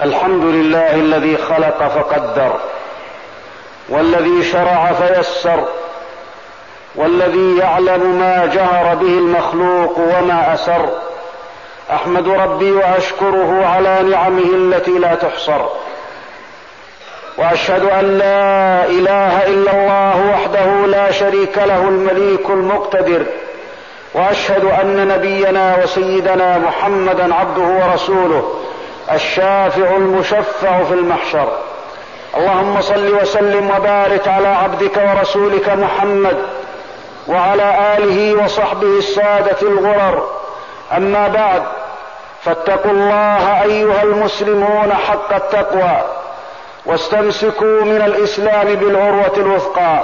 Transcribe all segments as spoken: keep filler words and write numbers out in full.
الحمد لله الذي خلق فقدر، والذي شرع فيسر، والذي يعلم ما جهر به المخلوق وما أسر. أحمد ربي وأشكره على نعمه التي لا تحصر، وأشهد أن لا إله إلا الله وحده لا شريك له المليك المقتدر، وأشهد أن نبينا وسيدنا محمدا عبده ورسوله الشافع المشفع في المحشر. اللهم صل وسلم وبارك على عبدك ورسولك محمد وعلى آله وصحبه السادة الغرر. أما بعد، فاتقوا الله أيها المسلمون حق التقوى، واستمسكوا من الإسلام بالعروة الوثقى،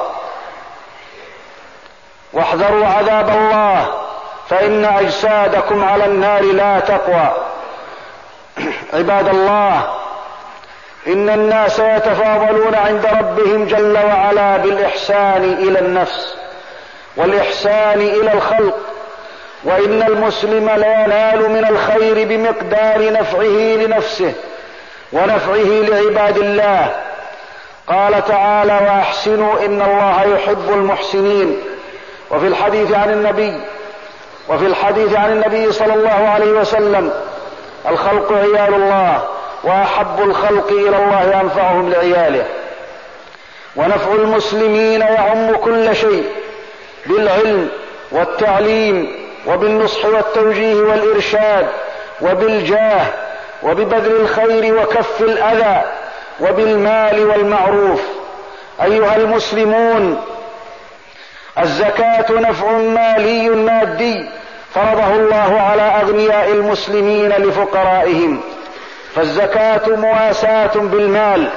واحذروا عذاب الله، فإن أجسادكم على النار لا تقوى. عباد الله، إن الناس يتفاضلون عند ربهم جل وعلا بالإحسان إلى النفس والإحسان إلى الخلق، وإن المسلم لا ينال من الخير بمقدار نفعه لنفسه ونفعه لعباد الله. قال تعالى: وأحسنوا إن الله يحب المحسنين. وفي الحديث عن النبي وفي الحديث عن النبي صلى الله عليه وسلم: الخلق عيال الله، وأحب الخلق إلى الله أنفعهم لعياله. ونفع المسلمين يعم كل شيء، بالعلم والتعليم، وبالنصح والتوجيه والإرشاد، وبالجاه، وببذل الخير وكف الأذى، وبالمال والمعروف. أيها المسلمون، الزكاة نفع مالي مادي فرضه الله على أغنياء المسلمين لفقرائهم، فالزكاة مواساة بالمال،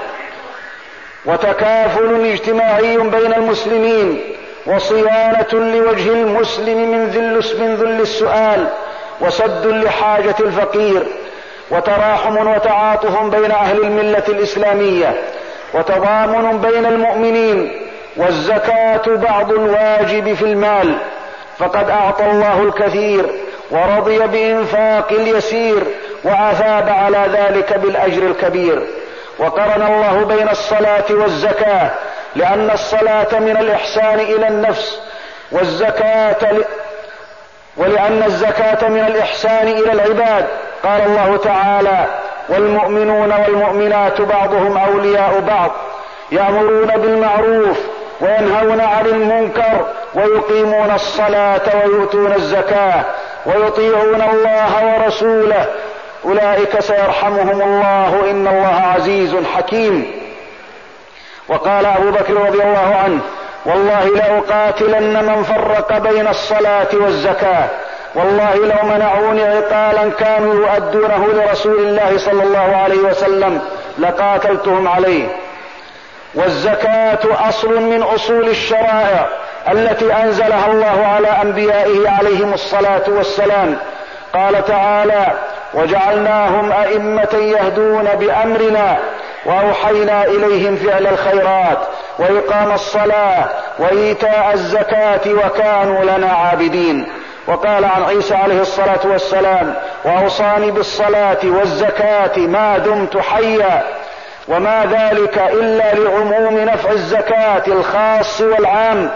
وتكافل اجتماعي بين المسلمين، وصيانة لوجه المسلم من ذل من ذل السؤال، وسد لحاجة الفقير، وتراحم وتعاطف بين أهل الملة الإسلامية، وتضامن بين المؤمنين. والزكاة بعض الواجب في المال، فقد أعطى الله الكثير ورضي بإنفاق اليسير، وأثاب على ذلك بالأجر الكبير. وقرن الله بين الصلاة والزكاة، لأن الصلاة من الإحسان إلى النفس، والزكاة ل... ولأن الزكاة من الإحسان إلى العباد. قال الله تعالى: والمؤمنون والمؤمنات بعضهم أولياء بعض، يأمرون بالمعروف وينهون عن المنكر، ويقيمون الصلاة ويؤتون الزكاة، ويطيعون الله ورسوله، أولئك سيرحمهم الله، إن الله عزيز حكيم. وقال أبو بكر رضي الله عنه: والله لأقاتلن من فرق بين الصلاة والزكاة، والله لو منعوني عقالا كانوا يؤدونه لرسول الله صلى الله عليه وسلم لقاتلتهم عليه. والزكاة أصل من أصول الشرائع التي أنزلها الله على أنبيائه عليهم الصلاة والسلام. قال تعالى: وجعلناهم أئمة يهدون بأمرنا، وأوحينا إليهم فعل الخيرات، وإقام الصلاة، وإيتاء الزكاة، وكانوا لنا عابدين. وقال عن عيسى عليه الصلاة والسلام: وأوصاني بالصلاة والزكاة ما دمت حيا. وما ذلك إلا لعموم نفع الزكاة الخاص والعام.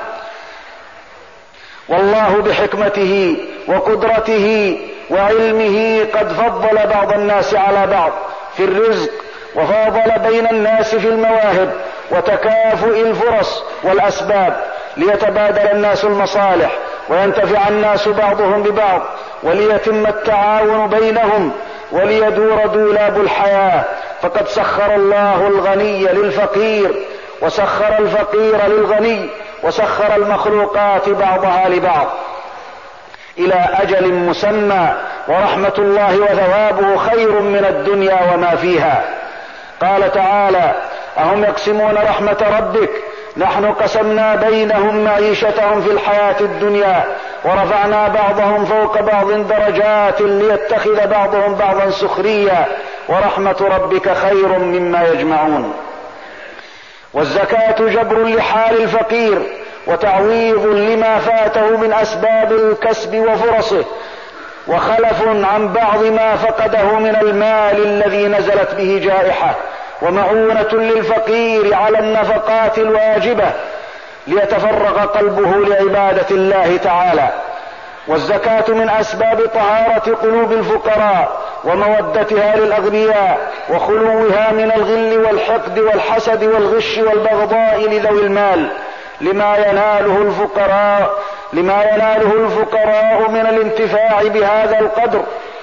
والله بحكمته وقدرته وعلمه قد فضل بعض الناس على بعض في الرزق، وفاضل بين الناس في المواهب وتكافؤ الفرص والأسباب، ليتبادل الناس المصالح، وينتفع الناس بعضهم ببعض، وليتم التعاون بينهم، وليدور دولاب الحياة. فقد سخر الله الغني للفقير، وسخر الفقير للغني، وسخر المخلوقات بعضها لبعض إلى أجل مسمى، ورحمة الله وثوابه خير من الدنيا وما فيها. قال تعالى: أهم يقسمون رحمة ربك، نحن قسمنا بينهم معيشتهم في الحياة الدنيا، ورفعنا بعضهم فوق بعض درجات ليتخذ بعضهم بعضا سخريا، ورحمة ربك خير مما يجمعون. والزكاة جبر لحال الفقير، وتعويض لما فاته من أسباب الكسب وفرصه، وخلف عن بعض ما فقده من المال الذي نزلت به جائحة، ومعونة للفقير على النفقات الواجبة ليتفرغ قلبه لعبادة الله تعالى. والزكاة من أسباب طهارة قلوب الفقراء ومودتها للأغنياء وخلوها من الغل والحقد والحسد والغش والبغضاء لذوي المال، لما يناله الفقراء لما يناله الفقراء من الانتفاع بهذا القدر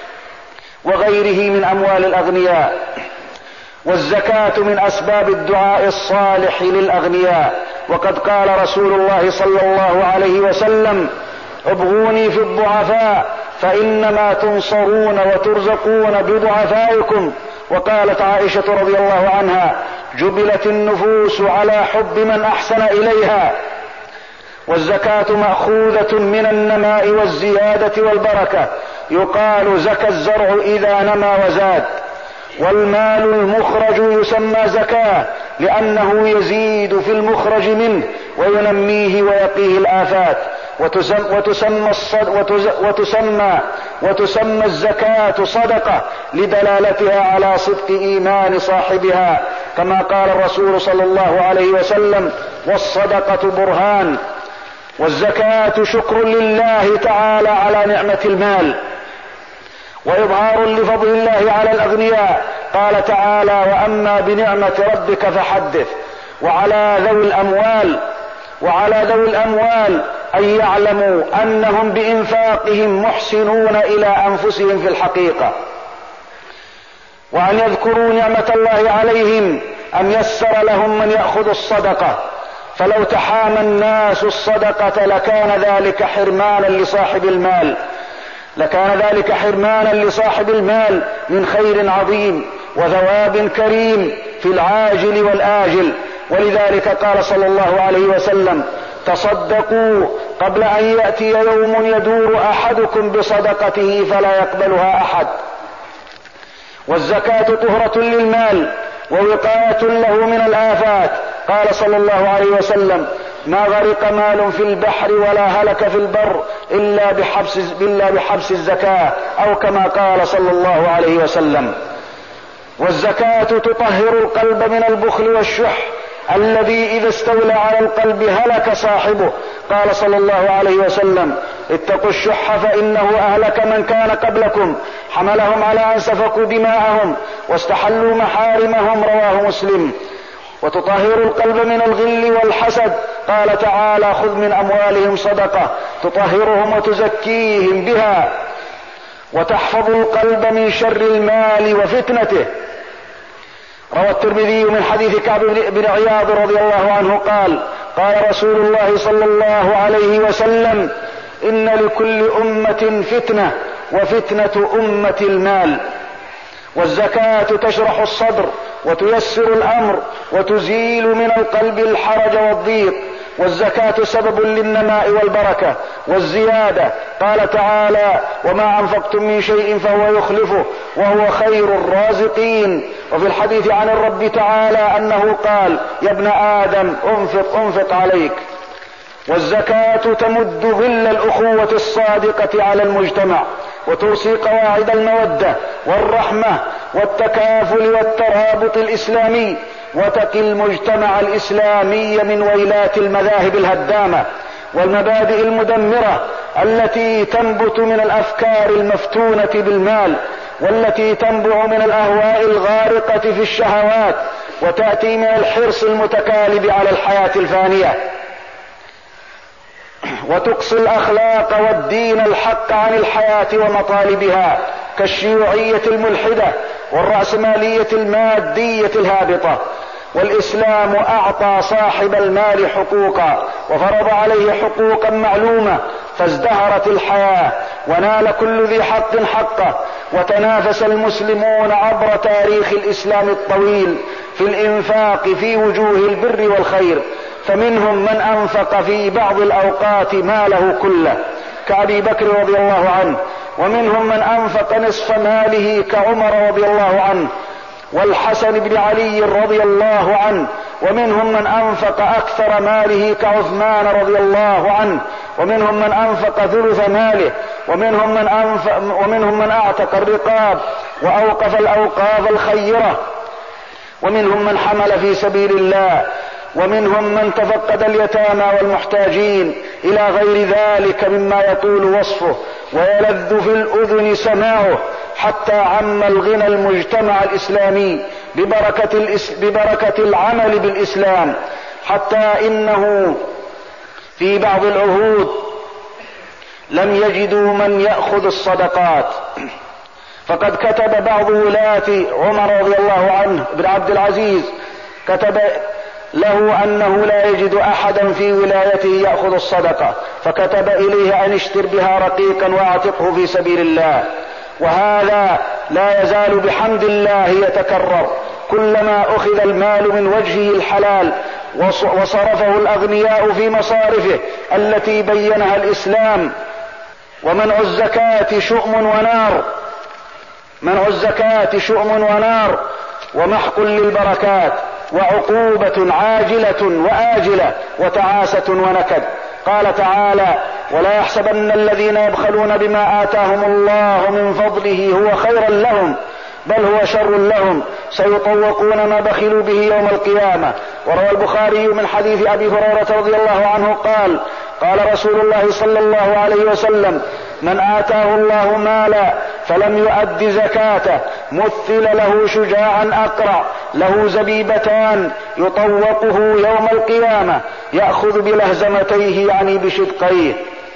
وغيره من أموال الأغنياء. والزكاة من أسباب الدعاء الصالح للأغنياء، وقد قال رسول الله صلى الله عليه وسلم: ابغوني في الضعفاء فإنما تنصرون وترزقون بضعفائكم. وقالت عائشة رضي الله عنها: جبلت النفوس على حب من أحسن إليها. والزكاة مأخوذة من النماء والزيادة والبركة، يقال زكى الزرع إذا نما وزاد. والمال المخرج يسمى زكاة لأنه يزيد في المخرج منه وينميه ويقيه الآفات. وتسمى, وتسمى, الصد وتسمى, وتسمى الزكاة صدقة لدلالتها على صدق إيمان صاحبها، كما قال الرسول صلى الله عليه وسلم: والصدقة برهان. والزكاة شكر لله تعالى على نعمة المال وإظهار لفضل الله على الأغنياء. قال تعالى: وأما بنعمة ربك فحدث. وعلى ذوي الأموال وعلى ذوي الأموال أن يعلموا أنهم بإنفاقهم محسنون إلى أنفسهم في الحقيقة، وأن يذكروا نعمة الله عليهم أن يسر لهم من يأخذ الصدقة، فلو تحامى الناس الصدقة لكان ذلك حرمانا لصاحب المال لكان ذلك حرمانا لصاحب المال من خير عظيم وثواب كريم في العاجل والآجل. ولذلك قال صلى الله عليه وسلم: تصدقوا قبل أن يأتي يوم يدور أحدكم بصدقته فلا يقبلها أحد. والزكاة طهرة للمال ووقاية له من الآفات. قال صلى الله عليه وسلم: ما غرق مال في البحر ولا هلك في البر إلا بحبس, إلا بحبس الزكاة، أو كما قال صلى الله عليه وسلم. والزكاة تطهر القلب من البخل والشح الذي إذا استولى على القلب هلك صاحبه. قال صلى الله عليه وسلم: اتقوا الشح فإنه أهلك من كان قبلكم، حملهم على أن سفكوا دماءهم واستحلوا محارمهم. رواه مسلم. وتطهر القلب من الغل والحسد. قال تعالى: خذ من أموالهم صدقة تطهرهم وتزكيهم بها. وتحفظ القلب من شر المال وفتنته. روى الترمذي من حديث كعب بن عياض رضي الله عنه قال: قال رسول الله صلى الله عليه وسلم: إن لكل أمة فتنة وفتنة أمة المال. والزكاة تشرح الصدر وتيسر الأمر وتزيل من القلب الحرج والضيق. والزكاة سبب للنماء والبركة والزيادة. قال تعالى: وما أنفقتم من شيء فهو يخلفه وهو خير الرازقين. وفي الحديث عن الرب تعالى أنه قال: يا ابن آدم أنفق أنفق عليك. والزكاة تمد ظل الأخوة الصادقة على المجتمع وترسي قواعد المودة والرحمة والتكافل والترابط الإسلامي، وتقي المجتمع الإسلامي من ويلات المذاهب الهدامة والمبادئ المدمرة التي تنبت من الأفكار المفتونة بالمال، والتي تنبع من الأهواء الغارقة في الشهوات، وتأتي من الحرص المتكالب على الحياة الفانية، وتقصي الأخلاق والدين الحق عن الحياة ومطالبها، كالشيوعية الملحدة والرأسمالية المادية الهابطة. والإسلام أعطى صاحب المال حقوقا وفرض عليه حقوقا معلومة، فازدهرت الحياة ونال كل ذي حق حقه. وتنافس المسلمون عبر تاريخ الإسلام الطويل في الإنفاق في وجوه البر والخير، فمنهم من أنفق في بعض الأوقات ماله كله كأبي بكر رضي الله عنه، ومنهم من أنفق نصف ماله كعمر رضي الله عنه والحسن بن علي رضي الله عنه، ومنهم من أنفق أكثر ماله كعثمان رضي الله عنه، ومنهم من أنفق ثلث ماله، ومنهم من, أنفق ومنهم من أعتق الرقاب وأوقف الأوقاف الخيرة، ومنهم من حمل في سبيل الله، ومنهم من تفقد اليتامى والمحتاجين إلى غير ذلك مما يطول وصفه ويلذ في الأذن سماعه، حتى عم الغنى المجتمع الإسلامي ببركة, الإس ببركة العمل بالإسلام، حتى إنه في بعض العهود لم يجدوا من يأخذ الصدقات، فقد كتب بعض ولاة عمر رضي الله عنه بن عبد العزيز، كتب له أنه لا يجد أحدا في ولايته يأخذ الصدقة، فكتب إليه أن اشتر بها رقيقا واعتقه في سبيل الله. وهذا لا يزال بحمد الله يتكرر، كلما أخذ المال من وجهه الحلال وصرفه الأغنياء في مصارفه التي بينها الإسلام. ومنع الزكاة شؤم ونار، منع الزكاة شؤم ونار ومحق للبركات، وعقوبة عاجلة وآجلة، وتعاسة ونكد. قال تعالى: ولا يحسبن الذين يبخلون بما آتاهم الله من فضله هو خيرا لهم بل هو شر لهم سيطوقون ما بخلوا به يوم القيامة. وروى البخاري من حديث أبي هريرة رضي الله عنه قال: قال رسول الله صلى الله عليه وسلم: من آتاه الله مالا فلم يؤد زكاته مثل له شجاعا أقرع له زبيبتان يطوقه يوم القيامة يأخذ بلهزمتيه يعني بشدقيه،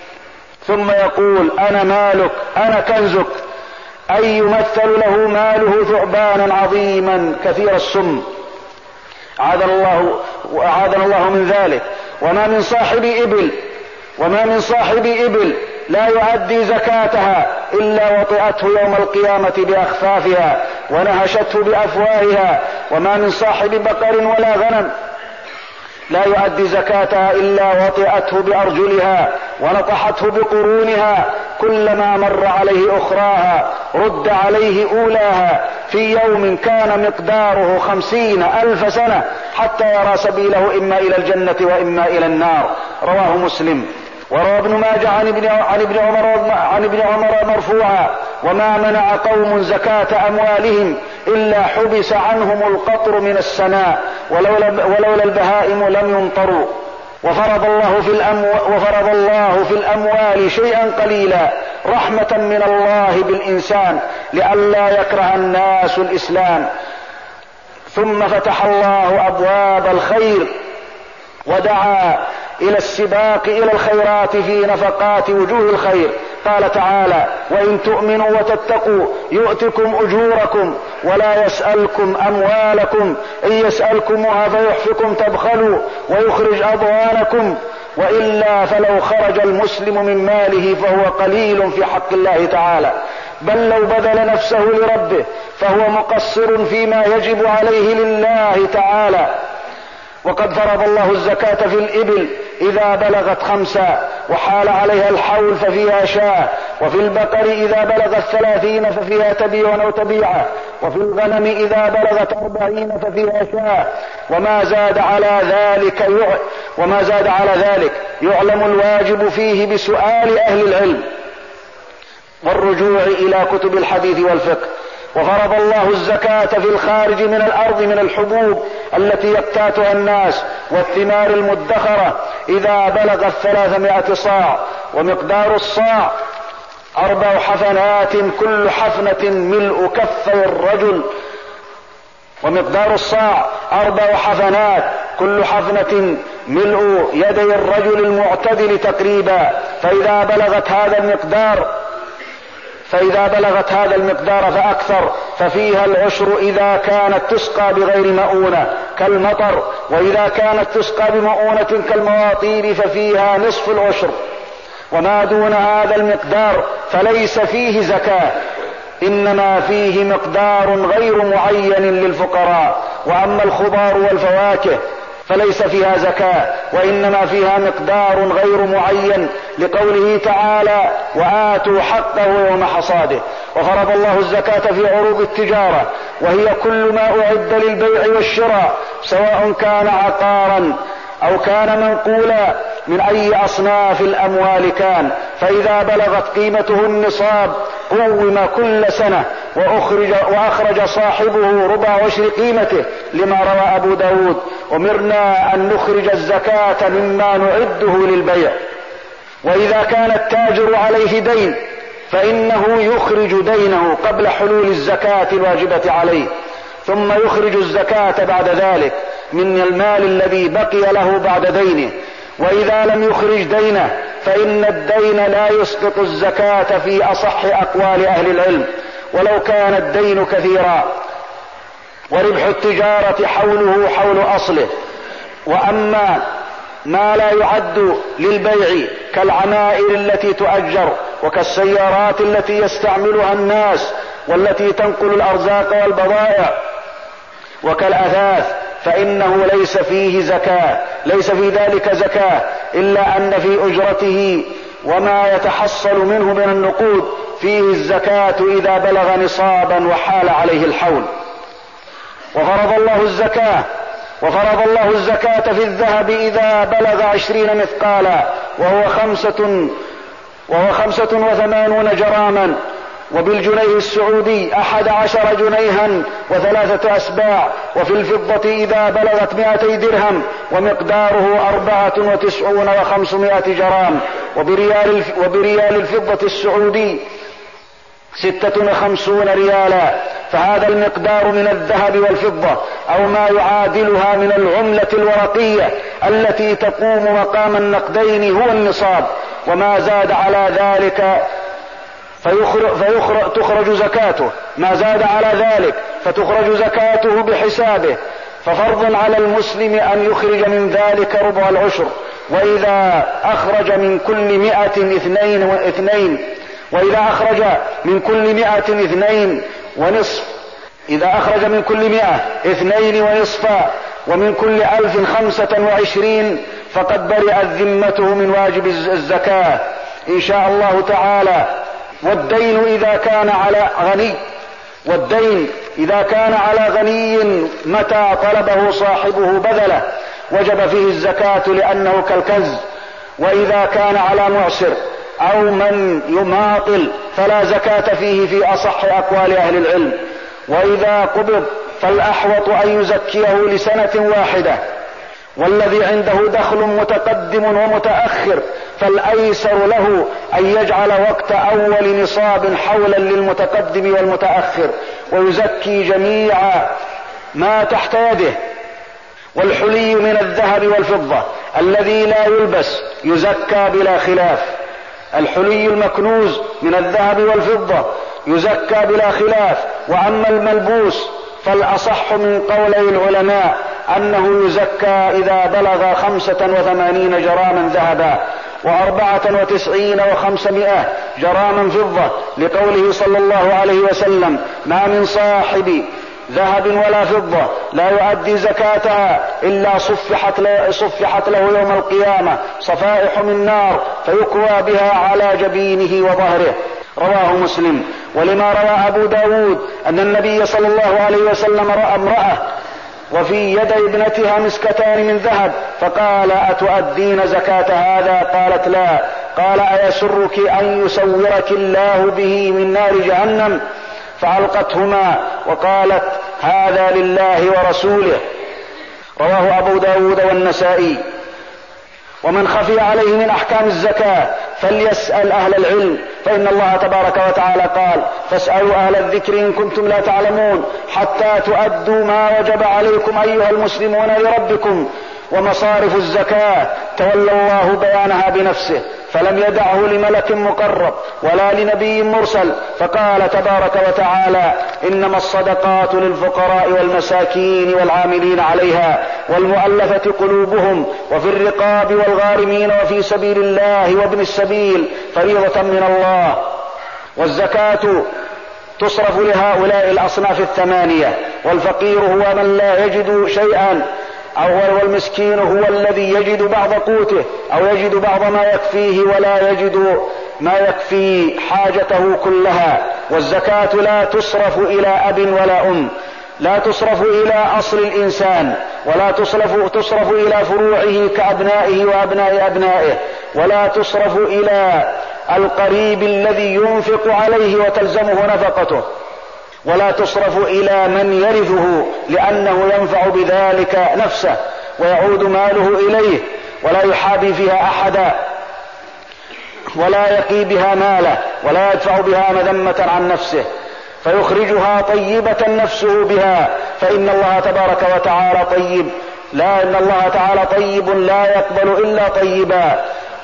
ثم يقول: أنا مالك أنا كنزك، أي يمثل له ماله ثعبانا عظيما كثير السم، أعاذنا الله وأعاذنا الله من ذلك. وما من صاحب إبل وما من صاحب إبل لا يؤدي زكاتها إلا وطئته يوم القيامة بأخفافها ونهشته بأفواهها، وما من صاحب بقر ولا غنم لا يؤدي زكاتها إلا وطئته بأرجلها ونطحته بقرونها، كلما مر عليه أخراها رد عليه أولاها في يوم كان مقداره خمسين ألف سنة حتى يرى سبيله إما إلى الجنة وإما إلى النار. رواه مسلم. وروى ابن ماجه عن ابن, عن ابن عمر عن ابن عمر مرفوعا: وما منع قوم زكاة أموالهم إلا حبس عنهم القطر من السماء ولولا, ولولا البهائم لم يمطروا. وفرض الله في الأموال, وفرض الله في الأموال شيئا قليلا رحمة من الله بالإنسان لئلا يكره الناس الإسلام. ثم فتح الله أبواب الخير ودعا إلى السباق إلى الخيرات في نفقات وجوه الخير. قال تعالى: وإن تؤمنوا وتتقوا يؤتكم أجوركم ولا يسألكم أموالكم إن يسألكمها فيحفكم تبخلوا ويخرج أضغانكم وإلا فلو خرج المسلم من ماله فهو قليل في حق الله تعالى، بل لو بذل نفسه لربه فهو مقصر فيما يجب عليه لله تعالى. وقد فرض الله الزكاة في الإبل إذا بلغت خمسة وحال عليها الحول ففيها شاة، وفي البقر إذا بلغت ثلاثين ففيها تبيع أو تبيعة، وفي الغنم إذا بلغت أربعين ففيها شاة. وما زاد على ذلك يع... وما زاد على ذلك يعلم الواجب فيه بسؤال أهل العلم والرجوع إلى كتب الحديث والفقه. وفرض الله الزكاة في الخارج من الأرض من الحبوب التي يقتاتها الناس والثمار المدخرة إذا بلغت ثلاثمائة صاع، ومقدار الصاع أربع حفنات كل حفنة ملء كفي الرجل ومقدار الصاع أربع حفنات كل حفنة ملء يدي الرجل المعتدل تقريبا، فإذا بلغت هذا المقدار فإذا بلغت هذا المقدار فأكثر ففيها العشر إذا كانت تسقى بغير مؤونة كالمطر، وإذا كانت تسقى بمؤونة كالمواطير ففيها نصف العشر. وما دون هذا المقدار فليس فيه زكاة، إنما فيه مقدار غير معين للفقراء. وأما الخضار والفواكه فليس فيها زكاة، وإنما فيها مقدار غير معين لقوله تعالى: وآتوا حقه يوم حصاده. وفرض الله الزكاة في عروض التجارة، وهي كل ما أعد للبيع والشراء سواء كان عقارا أو كان منقولا من أي أصناف الأموال كان، فإذا بلغت قيمته النصاب قوم كل سنة وأخرج, وأخرج صاحبه ربع عشر قيمته، لما روى أبو داود: أمرنا أن نخرج الزكاة مما نعده للبيع. وإذا كان التاجر عليه دين فإنه يخرج دينه قبل حلول الزكاة الواجبة عليه، ثم يخرج الزكاة بعد ذلك من المال الذي بقي له بعد دينه. وإذا لم يخرج دينه فإن الدين لا يسقط الزكاة في أصح أقوال أهل العلم، ولو كان الدين كثيرا، وربح التجارة حوله حول أصله. وأما ما لا يعد للبيع كالعمائر التي تؤجر، وكالسيارات التي يستعملها الناس والتي تنقل الأرزاق والبضائع، وكالأثاث، فإنه ليس فيه زكاة، ليس في ذلك زكاة، إلا أن في أجرته وما يتحصل منه من النقود فيه الزكاة إذا بلغ نصابا وحال عليه الحول. وفرض الله الزكاة وفرض الله الزكاة في الذهب إذا بلغ عشرين مثقالا، وهو خمسة وهو خمسة وثمانون جراما، وبالجنيه السعودي أحد عشر جنيها وثلاثة أسباع، وفي الفضة إذا بلغت مائتي درهم ومقداره أربعة وتسعون وخمسمائة جرام، وبريال, وبريال الفضة السعودي ستة وخمسون ريالا. فهذا المقدار من الذهب والفضة أو ما يعادلها من العملة الورقية التي تقوم مقام النقدين هو النصاب، وما زاد على ذلك فيخرج فيخرج تخرج زكاته، ما زاد على ذلك فتخرج زكاته بحسابه. ففرض على المسلم أن يخرج من ذلك ربع العشر، وإذا أخرج من كل مئة اثنين واثنين وإذا أخرج من كل مئة اثنين ونصف إذا أخرج من كل مئة اثنين ونصفا ومن كل ألف خمسة وعشرين فقد برئت ذمته من واجب الزكاة إن شاء الله تعالى. والدين إذا كان على غني والدين إذا كان على غني متى طلبه صاحبه بذله وجب فيه الزكاة لأنه كالكنز. وإذا كان على معسر أو من يماطل فلا زكاة فيه في أصح أقوال أهل العلم. وإذا قبض فالأحوط أن يزكيه لسنة واحدة، والذي عنده دخل متقدم ومتأخر فالأيسر له أن يجعل وقت أول نصاب حولا للمتقدم والمتأخر، ويزكي جميع ما تحت يده. والحلي من الذهب والفضة الذي لا يلبس يزكى بلا خلاف. الحلي المكنوز من الذهب والفضة يزكى بلا خلاف. وأما الملبوس فالأصح من قولي العلماء أنه يزكى إذا بلغ خمسة وثمانين جراما ذهبا وأربعة وتسعين وخمسمائة جراما فضة، لقوله صلى الله عليه وسلم: ما من صاحب ذهب ولا فضة لا يؤدي زكاتها إلا صفحت له, صفحت له يوم القيامة صفائح من نار فيكوى بها على جبينه وظهره. رواه مسلم. ولما روى أبو داود أن النبي صلى الله عليه وسلم رأى امرأة وفي يد ابنتها مسكتان من ذهب فقال: أتؤدين زكاة هذا؟ قالت: لا. قال: أيسرك أن يسورك الله به من نار جهنم؟ فألقتهما وقالت: هذا لله ورسوله. رواه أبو داود والنسائي. ومن خفي عليه من أحكام الزكاة فليسأل أهل العلم، فإن الله تبارك وتعالى قال: فاسألوا أهل الذكر إن كنتم لا تعلمون حتى تؤدوا ما وجب عليكم أيها المسلمون لربكم. ومصارف الزكاة تولى الله بيانها بنفسه، فلم يدعه لملك مقرب ولا لنبي مرسل، فقال تبارك وتعالى: إنما الصدقات للفقراء والمساكين والعاملين عليها والمؤلفة قلوبهم وفي الرقاب والغارمين وفي سبيل الله وابن السبيل فريضة من الله. والزكاة تصرف لهؤلاء الأصناف الثمانية. والفقير هو من لا يجد شيئا، أو والمسكين هو الذي يجد بعض قوته أو يجد بعض ما يكفيه ولا يجد ما يكفي حاجته كلها. والزكاة لا تصرف إلى أب ولا أم، لا تصرف إلى أصل الإنسان، ولا تصرف, تصرف إلى فروعه كأبنائه وأبناء أبنائه، ولا تصرف إلى القريب الذي ينفق عليه وتلزمه نفقته، ولا تصرف إلى من يرثه لأنه ينفع بذلك نفسه ويعود ماله إليه، ولا يحابي فيها أحدا، ولا يقي بها ماله، ولا يدفع بها مذمة عن نفسه فيخرجها طيبة نفسه بها، فإن الله تبارك وتعالى طيب، لا إن الله تعالى طيب لا يقبل إلا طيبا.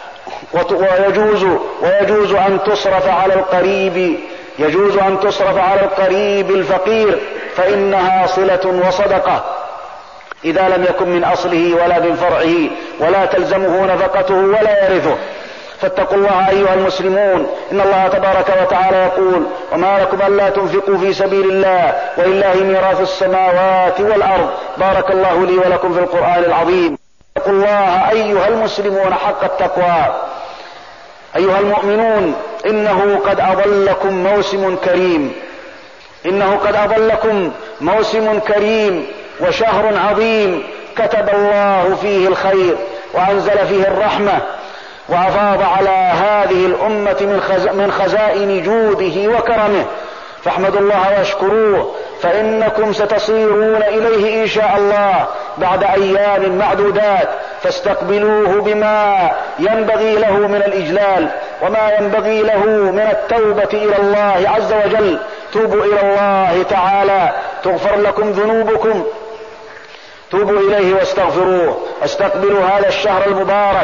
ويجوز ويجوز أن تصرف على القريب يجوز أن تصرف على القريب الفقير، فإنها صلة وصدقة إذا لم يكن من أصله ولا من فرعه، ولا تلزمه نفقته ولا يرثه. فاتقوا الله أيها المسلمون، إن الله تبارك وتعالى يقول: وما لكم ألا تنفقوا في سبيل الله ولله ميراث السماوات والأرض. بارك الله لي ولكم في القرآن العظيم. اتقوا الله أيها المسلمون حق التقوى. أيها المؤمنون، إنه قد أضلكم موسم كريم إنه قد أضلكم موسم كريم وشهر عظيم كتب الله فيه الخير وأنزل فيه الرحمة، وأفاض على هذه الأمة من خزائن جوده وكرمه، فاحمدوا الله واشكروه، فإنكم ستصيرون إليه إن شاء الله بعد أيام معدودات، فاستقبلوه بما ينبغي له من الإجلال وما ينبغي له من التوبة إلى الله عز وجل. توبوا إلى الله تعالى تغفر لكم ذنوبكم، توبوا إليه واستغفروه. استقبلوا هذا الشهر المبارك،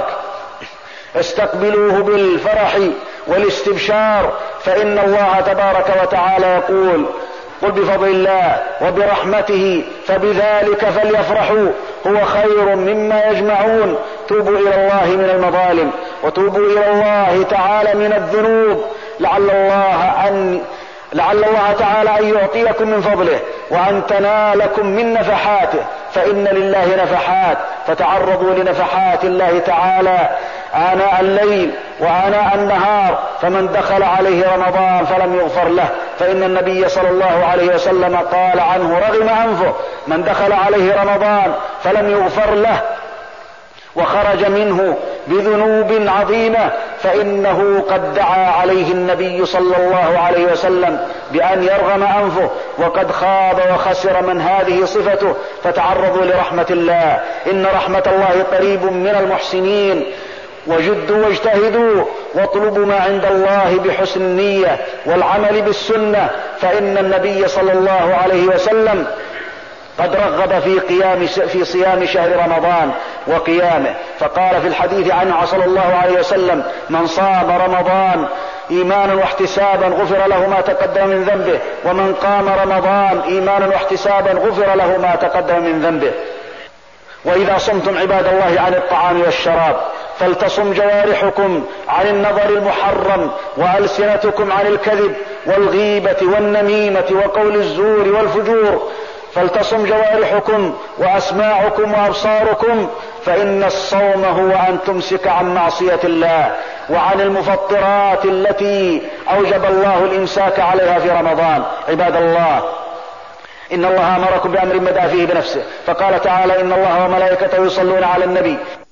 استقبلوه بالفرح والاستبشار، فإن الله تبارك وتعالى يقول: قل بفضل الله وبرحمته فبذلك فليفرحوا هو خير مما يجمعون. توبوا إلى الله من المظالم، وتوبوا إلى الله تعالى من الذنوب، لعل الله أن لعل الله تعالى أن يعطيكم من فضله وأن تنالكم من نفحاته، فإن لله نفحات، فتعرضوا لنفحات الله تعالى آناء الليل وآناء النهار. فمن دخل عليه رمضان فلم يغفر له، فإن النبي صلى الله عليه وسلم قال عنه رغم أنفه: من دخل عليه رمضان فلم يغفر له وخرج منه بذنوب عظيمة فإنه قد دعا عليه النبي صلى الله عليه وسلم بأن يرغم أنفه، وقد خاب وخسر من هذه صفته. فتعرضوا لرحمة الله، إن رحمة الله قريب من المحسنين. وجدوا واجتهدوا واطلبوا ما عند الله بحسن النية والعمل بالسنة، فإن النبي صلى الله عليه وسلم قد رغب في قيام في صيام شهر رمضان وقيامه، فقال في الحديث عنه صلى الله عليه وسلم: من صام رمضان إيمانا واحتسابا غفر له ما تقدم من ذنبه، ومن قام رمضان إيمانا واحتسابا غفر له ما تقدم من ذنبه. وإذا صمتم عباد الله عن الطعام والشراب فلتصم جوارحكم عن النظر المحرم، وألسنتكم عن الكذب والغيبة والنميمة وقول الزور والفجور. فلتصم جوارحكم وأسماعكم وأبصاركم، فإن الصوم هو أن تمسك عن معصية الله وعن المفطرات التي أوجب الله الإمساك عليها في رمضان. عباد الله، إن الله أمركم بأمر بدأ فيه بنفسه، فقال تعالى: إن الله وملائكته يصلون على النبي